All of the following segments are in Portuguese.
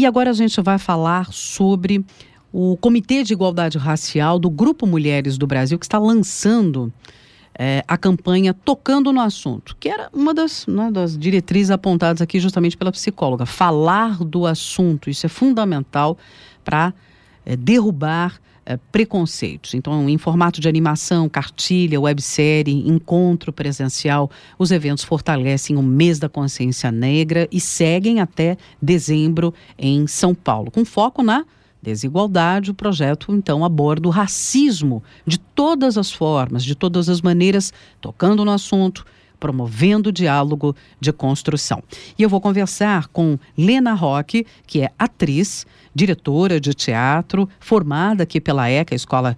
E agora a gente vai falar sobre o Comitê de Igualdade Racial do Grupo Mulheres do Brasil, que está lançando a campanha Tocando no Assunto, que era uma das diretrizes apontadas aqui justamente pela psicóloga. Falar do assunto, isso é fundamental para derrubar preconceitos. Então, em formato de animação, cartilha, websérie, encontro presencial, os eventos fortalecem o mês da consciência negra e seguem até dezembro em São Paulo, com foco na desigualdade. O projeto, então, aborda o racismo de todas as formas, de todas as maneiras, tocando no assunto, promovendo o diálogo de construção. E eu vou conversar com Lena Roque, que é atriz, diretora de teatro, formada aqui pela ECA, a Escola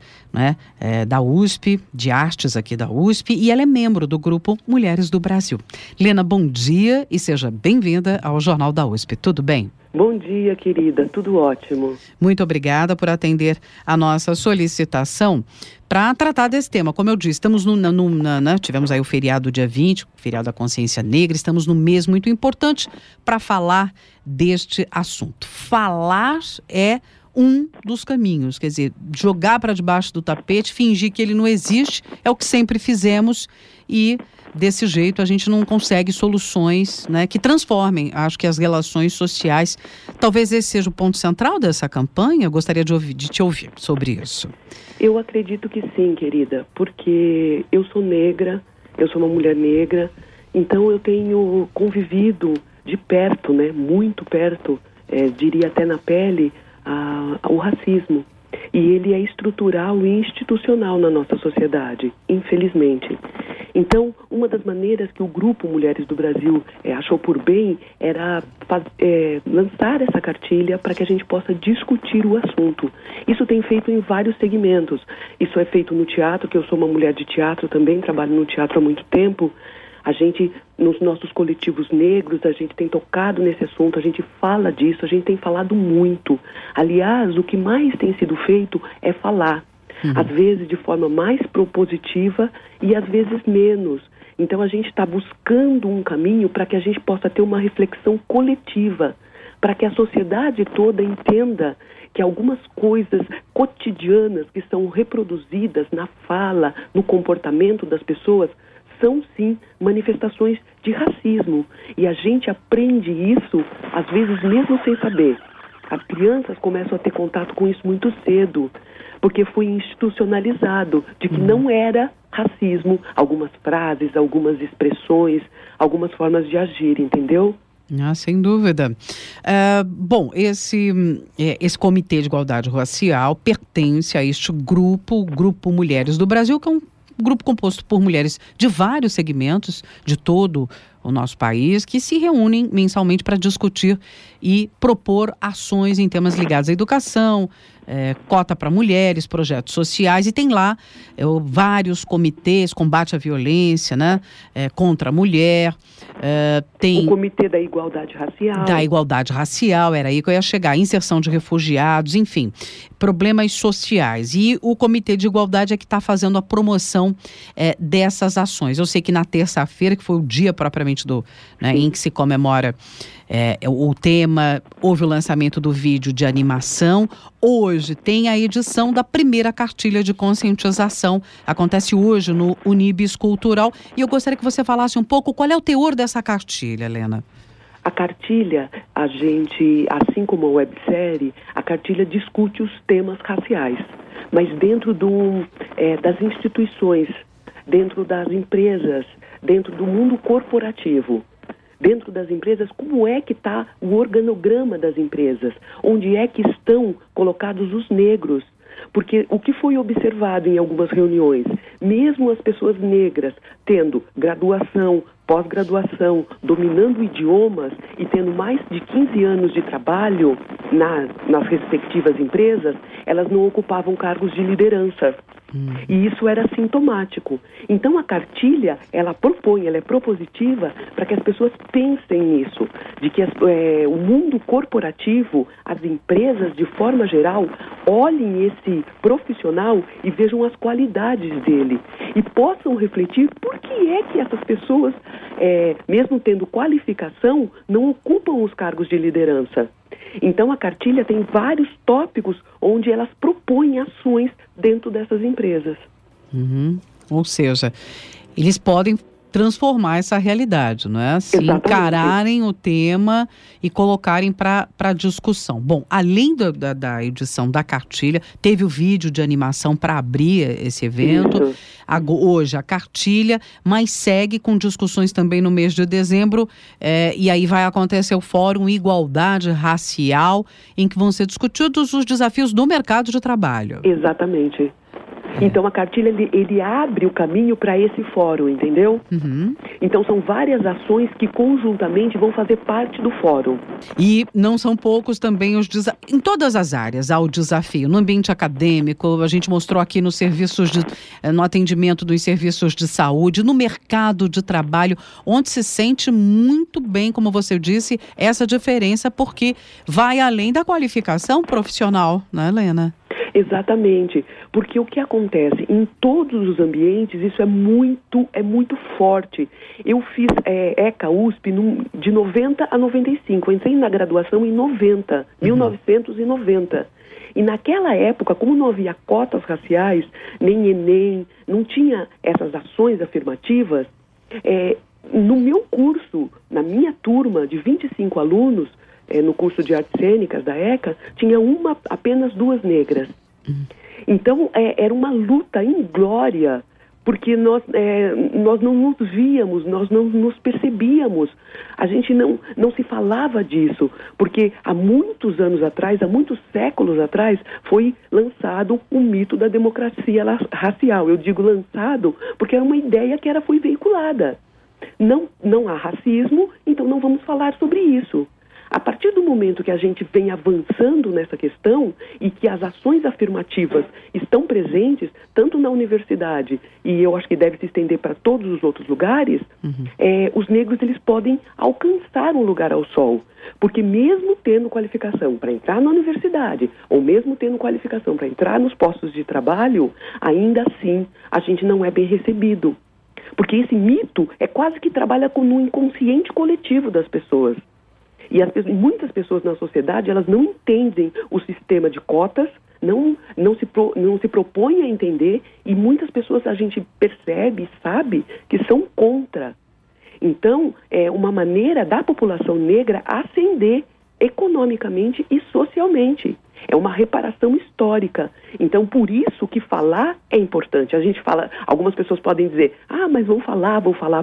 da USP, de Artes aqui da USP, e ela é membro do Grupo Mulheres do Brasil. Lena, bom dia e seja bem-vinda ao Jornal da USP. Tudo bem? Bom dia, querida. Tudo ótimo. Muito obrigada por atender a nossa solicitação para tratar desse tema. Como eu disse, estamos tivemos aí o feriado dia 20, o feriado da consciência negra, estamos num mês muito importante para falar deste assunto. Falar é um dos caminhos, quer dizer, jogar para debaixo do tapete, fingir que ele não existe, é o que sempre fizemos e desse jeito a gente não consegue soluções, que transformem, acho que as relações sociais. Talvez esse seja o ponto central dessa campanha. Eu gostaria de te ouvir sobre isso. Eu acredito que sim, querida, porque eu sou negra, eu sou uma mulher negra, então eu tenho convivido de perto, muito perto, diria até na pele, o racismo. E ele é estrutural e institucional na nossa sociedade, infelizmente. Então, uma das maneiras que o Grupo Mulheres do Brasil achou por bem era lançar essa cartilha para que a gente possa discutir o assunto. Isso tem feito em vários segmentos. Isso é feito no teatro, que eu sou uma mulher de teatro também, trabalho no teatro há muito tempo. A gente, nos nossos coletivos negros, a gente tem tocado nesse assunto, a gente fala disso, a gente tem falado muito. Aliás, o que mais tem sido feito é falar. Às vezes de forma mais propositiva e às vezes menos. Então a gente está buscando um caminho para que a gente possa ter uma reflexão coletiva, para que a sociedade toda entenda que algumas coisas cotidianas que são reproduzidas na fala, no comportamento das pessoas, são sim manifestações de racismo. E a gente aprende isso, às vezes mesmo sem saber. As crianças começam a ter contato com isso muito cedo, porque foi institucionalizado de que não era racismo, algumas frases, algumas expressões, algumas formas de agir, entendeu? Sem dúvida. Bom, esse Comitê de Igualdade Racial pertence a este grupo, o Grupo Mulheres do Brasil, que é um grupo composto por mulheres de vários segmentos de todo o nosso país, que se reúnem mensalmente para discutir e propor ações em temas ligados à educação, cota para mulheres, projetos sociais, e tem lá vários comitês, combate à violência, contra a mulher, tem... O Comitê da Igualdade Racial. Da Igualdade Racial, era aí que eu ia chegar, inserção de refugiados, enfim, problemas sociais. E o Comitê de Igualdade é que está fazendo a promoção dessas ações. Eu sei que na terça-feira, que foi o dia propriamente em que se comemora o tema, houve o lançamento do vídeo de animação. Hoje tem a edição da primeira cartilha de conscientização. Acontece hoje no Unibis Cultural. E eu gostaria que você falasse um pouco qual é o teor dessa cartilha, Lena. A cartilha, a gente, assim como a websérie, a cartilha discute os temas raciais, mas dentro das instituições, dentro das empresas, dentro do mundo corporativo. Dentro das empresas, como é que está o organograma das empresas? Onde é que estão colocados os negros? Porque o que foi observado em algumas reuniões, mesmo as pessoas negras tendo graduação, pós-graduação, dominando idiomas e tendo mais de 15 anos de trabalho nas respectivas empresas, elas não ocupavam cargos de liderança. E isso era sintomático. Então a cartilha, ela é propositiva para que as pessoas pensem nisso, de que o mundo corporativo, as empresas de forma geral, olhem esse profissional e vejam as qualidades dele e possam refletir por que é que essas pessoas, mesmo tendo qualificação, não ocupam os cargos de liderança. Então a cartilha tem vários tópicos onde elas propõem ações dentro dessas empresas. Ou seja, eles podem transformar essa realidade, não é? Se Exatamente. encararem o tema e colocarem para discussão. Bom, além da edição da cartilha, teve o vídeo de animação para abrir esse evento. Hoje a cartilha, mas segue com discussões também no mês de dezembro, e aí vai acontecer o Fórum Igualdade Racial, em que vão ser discutidos os desafios do mercado de trabalho. Exatamente. Então a cartilha, ele abre o caminho para esse fórum, entendeu? Então são várias ações que conjuntamente vão fazer parte do fórum. E não são poucos também os desafios. Em todas as áreas há o desafio. No ambiente acadêmico, a gente mostrou aqui nos serviços no atendimento dos serviços de saúde, no mercado de trabalho, onde se sente muito bem, como você disse, essa diferença, porque vai além da qualificação profissional, né, Helena? Exatamente, porque o que acontece em todos os ambientes, isso é muito forte. Eu fiz ECA USP de 90 a 95, eu entrei na graduação em 1990. E naquela época, como não havia cotas raciais, nem Enem, não tinha essas ações afirmativas, no meu curso, na minha turma de 25 alunos, no curso de artes cênicas da ECA, tinha apenas 2 negras. Então, era uma luta inglória, porque nós não nos víamos, nós não nos percebíamos. A gente não se falava disso, porque há muitos anos atrás, há muitos séculos atrás, foi lançado o mito da democracia racial. Eu digo lançado porque era uma ideia que foi veiculada. Não há racismo, então não vamos falar sobre isso. A partir do momento que a gente vem avançando nessa questão e que as ações afirmativas estão presentes, tanto na universidade, e eu acho que deve se estender para todos os outros lugares, os negros eles podem alcançar um lugar ao sol. Porque mesmo tendo qualificação para entrar na universidade, ou mesmo tendo qualificação para entrar nos postos de trabalho, ainda assim a gente não é bem recebido. Porque esse mito quase que trabalha no inconsciente coletivo das pessoas. E muitas pessoas na sociedade, elas não entendem o sistema de cotas, não se propõem a entender, e muitas pessoas a gente percebe e sabe que são contra. Então, é uma maneira da população negra ascender economicamente e socialmente. É uma reparação histórica. Então, por isso que falar é importante. A gente fala, algumas pessoas podem dizer, mas vão falar.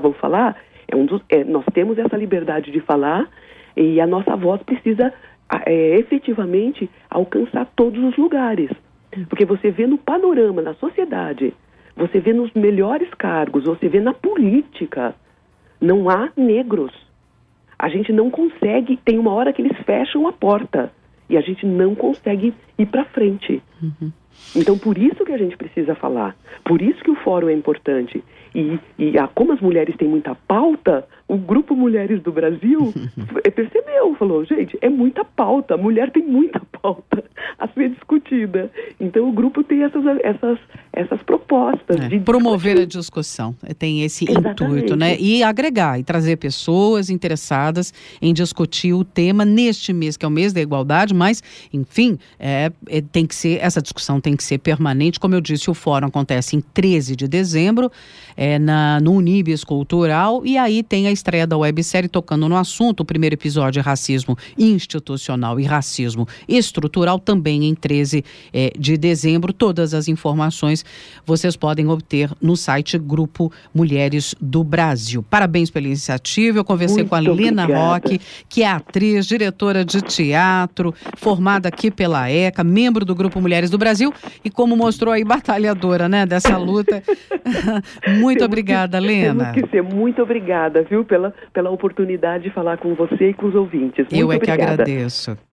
Nós temos essa liberdade de falar, e a nossa voz precisa efetivamente alcançar todos os lugares. Porque você vê no panorama, na sociedade, você vê nos melhores cargos, você vê na política, não há negros. A gente não consegue, tem uma hora que eles fecham a porta e a gente não consegue ir para frente. Então, por isso que a gente precisa falar, por isso que o fórum é importante. E como as mulheres têm muita pauta, o Grupo Mulheres do Brasil percebeu, falou, gente, é muita pauta, a mulher tem muita pauta a ser discutida. Então o grupo tem essas propostas. De promover a discussão, tem esse intuito, né? E agregar, e trazer pessoas interessadas em discutir o tema neste mês, que é o mês da igualdade, mas, enfim, tem que ser, essa discussão tem que ser permanente. Como eu disse, o fórum acontece em 13 de dezembro, no Unibis Cultural, e aí tem a estreia da websérie tocando no assunto. O primeiro episódio é racismo institucional e racismo estrutural, também em 13 de dezembro. Todas as informações vocês podem obter no site Grupo Mulheres do Brasil. Parabéns pela iniciativa. Eu conversei com a Lena Roque, que é atriz, diretora de teatro, formada aqui pela ECA, membro do Grupo Mulheres do Brasil e, como mostrou aí, batalhadora, né, dessa luta. Muito obrigada, Lena. Temos que ser muito obrigada, viu, pela oportunidade de falar com você e com os ouvintes. Muito obrigada. Que agradeço.